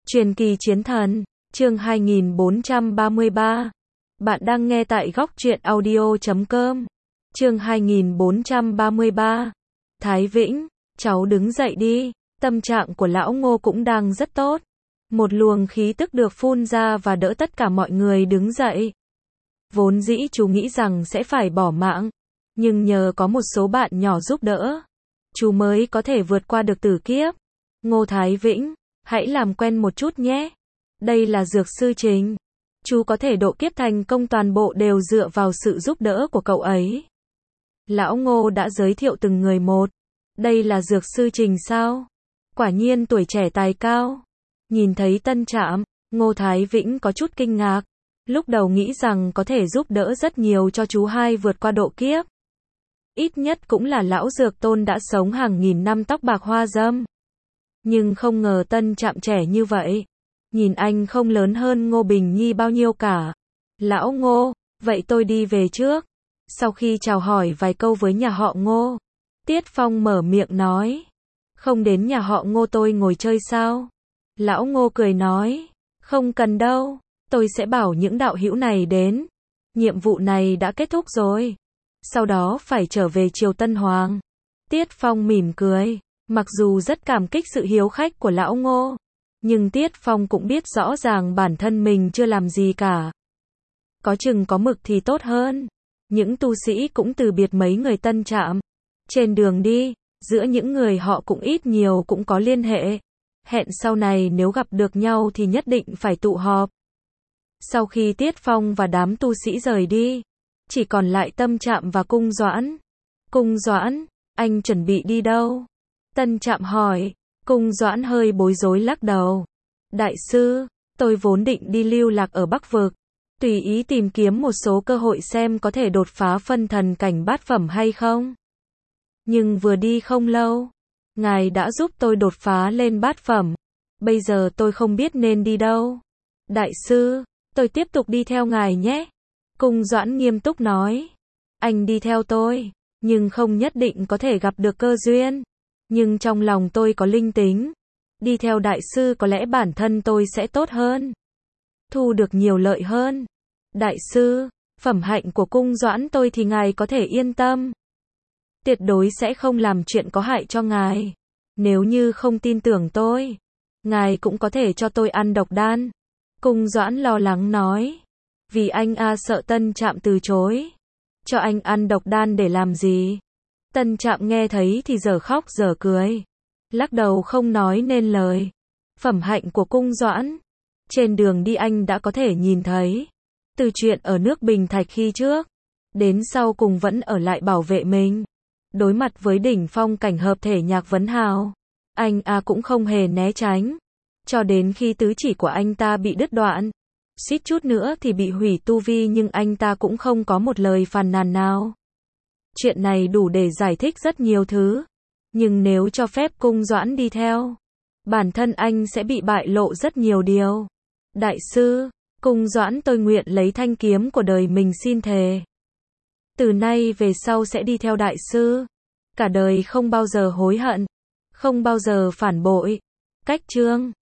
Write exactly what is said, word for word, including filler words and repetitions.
Truyền kỳ chiến thần, chương hai nghìn bốn trăm ba mươi ba. Bạn đang nghe tại góc truyện audio chấm com. Chương hai nghìn bốn trăm ba mươi ba. Thái Vĩnh, cháu đứng dậy đi. Tâm trạng của lão Ngô cũng đang rất tốt. Một luồng khí tức được phun ra và đỡ tất cả mọi người đứng dậy. Vốn dĩ chú nghĩ rằng sẽ phải bỏ mạng, nhưng nhờ có một số bạn nhỏ giúp đỡ, chú mới có thể vượt qua được tử kiếp. Ngô Thái Vĩnh, hãy làm quen một chút nhé. Đây là dược sư Trình. Chú có thể độ kiếp thành công toàn bộ đều dựa vào sự giúp đỡ của cậu ấy. Lão Ngô đã giới thiệu từng người một. Đây là dược sư Trình sao? Quả nhiên tuổi trẻ tài cao. Nhìn thấy Tân Trạm, Ngô Thái Vĩnh có chút kinh ngạc. Lúc đầu nghĩ rằng có thể giúp đỡ rất nhiều cho chú hai vượt qua độ kiếp. Ít nhất cũng là lão dược tôn đã sống hàng nghìn năm tóc bạc hoa râm. Nhưng không ngờ Tân Trạm trẻ như vậy. Nhìn anh không lớn hơn Ngô Bình Nhi bao nhiêu cả. Lão Ngô, vậy tôi đi về trước. Sau khi chào hỏi vài câu với nhà họ Ngô, Tiết Phong mở miệng nói. Không đến nhà họ Ngô tôi ngồi chơi sao? Lão Ngô cười nói. Không cần đâu, tôi sẽ bảo những đạo hữu này đến. Nhiệm vụ này đã kết thúc rồi. Sau đó phải trở về Triều Tân Hoàng. Tiết Phong mỉm cười. Mặc dù rất cảm kích sự hiếu khách của lão Ngô, nhưng Tiết Phong cũng biết rõ ràng bản thân mình chưa làm gì cả. Có chừng có mực thì tốt hơn. Những tu sĩ cũng từ biệt mấy người Tân Trạm. Trên đường đi, giữa những người họ cũng ít nhiều cũng có liên hệ. Hẹn sau này nếu gặp được nhau thì nhất định phải tụ họp. Sau khi Tiết Phong và đám tu sĩ rời đi, chỉ còn lại Tâm Trạm và Cung Doãn. Cung Doãn, anh chuẩn bị đi đâu? Tân Trạm hỏi. Cung Doãn hơi bối rối lắc đầu. Đại sư, tôi vốn định đi lưu lạc ở Bắc Vực, tùy ý tìm kiếm một số cơ hội xem có thể đột phá phân thần cảnh bát phẩm hay không. Nhưng vừa đi không lâu, ngài đã giúp tôi đột phá lên bát phẩm. Bây giờ tôi không biết nên đi đâu. Đại sư, tôi tiếp tục đi theo ngài nhé. Cung Doãn nghiêm túc nói. Anh đi theo tôi, nhưng không nhất định có thể gặp được cơ duyên. Nhưng trong lòng tôi có linh tính. Đi theo đại sư có lẽ bản thân tôi sẽ tốt hơn. Thu được nhiều lợi hơn. Đại sư, phẩm hạnh của Cung Doãn tôi thì ngài có thể yên tâm. Tuyệt đối sẽ không làm chuyện có hại cho ngài. Nếu như không tin tưởng tôi, ngài cũng có thể cho tôi ăn độc đan. Cung Doãn lo lắng nói. Vì anh a sợ Tân Trạm từ chối. Cho anh ăn độc đan để làm gì? Tân Trạm nghe thấy thì dở khóc dở cười. Lắc đầu không nói nên lời. Phẩm hạnh của Cung Doãn. Trên đường đi anh đã có thể nhìn thấy. Từ chuyện ở nước Bình Thạch khi trước, đến sau cùng vẫn ở lại bảo vệ mình. Đối mặt với đỉnh phong cảnh hợp thể Nhạc Vấn Hào, anh a cũng không hề né tránh. Cho đến khi tứ chỉ của anh ta bị đứt đoạn, suýt chút nữa thì bị hủy tu vi, nhưng anh ta cũng không có một lời phàn nàn nào. Chuyện này đủ để giải thích rất nhiều thứ. Nhưng nếu cho phép Cung Doãn đi theo, bản thân anh sẽ bị bại lộ rất nhiều điều. Đại sư, Cung Doãn tôi nguyện lấy thanh kiếm của đời mình xin thề. Từ nay về sau sẽ đi theo đại sư. Cả đời không bao giờ hối hận. Không bao giờ phản bội. Cách chương.